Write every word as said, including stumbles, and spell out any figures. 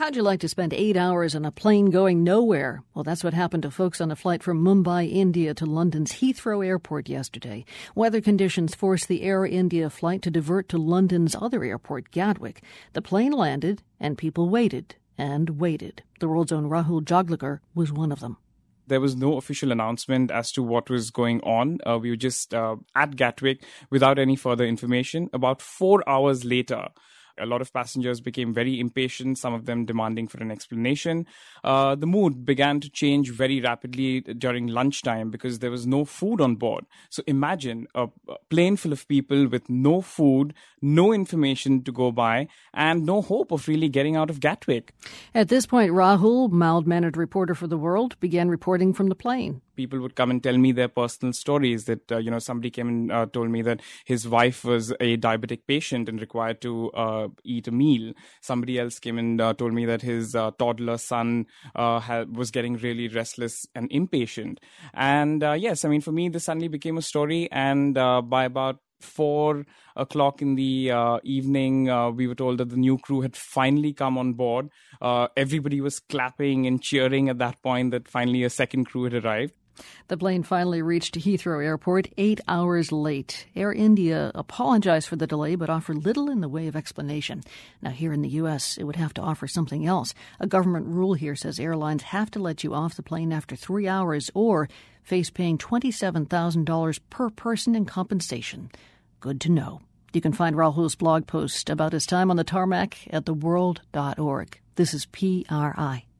How'd you like to spend eight hours on a plane going nowhere? Well, that's what happened to folks on a flight from Mumbai, India to London's Heathrow Airport yesterday. Weather conditions forced the Air India flight to divert to London's other airport, Gatwick. The plane landed, and people waited and waited. The world's own Rahul Joglekar was one of them. There was no official announcement as to what was going on. Uh, we were just uh, at Gatwick without any further information. About four hours later, a lot of passengers became very impatient, some of them demanding for an explanation. Uh, the mood began to change very rapidly during lunchtime because there was no food on board. So imagine a plane full of people with no food, no information to go by, and no hope of really getting out of Gatwick. At this point, Rahul, mild-mannered reporter for The World, began reporting from the plane. People would come and tell me their personal stories that, uh, you know, somebody came and uh, told me that his wife was a diabetic patient and required to uh, eat a meal. Somebody else came and uh, told me that his uh, toddler son uh, had, was getting really restless and impatient. And uh, yes, I mean, for me, this suddenly became a story. And uh, by about four o'clock in the uh, evening, uh, we were told that the new crew had finally come on board. Uh, everybody was clapping and cheering at that point that finally a second crew had arrived. The plane finally reached Heathrow Airport eight hours late. Air India apologized for the delay but offered little in the way of explanation. Now, here in the U S, it would have to offer something else. A government rule here says airlines have to let you off the plane after three hours or face paying twenty-seven thousand dollars per person in compensation. Good to know. You can find Rahul's blog post about his time on the tarmac at the world dot org. This is P R I.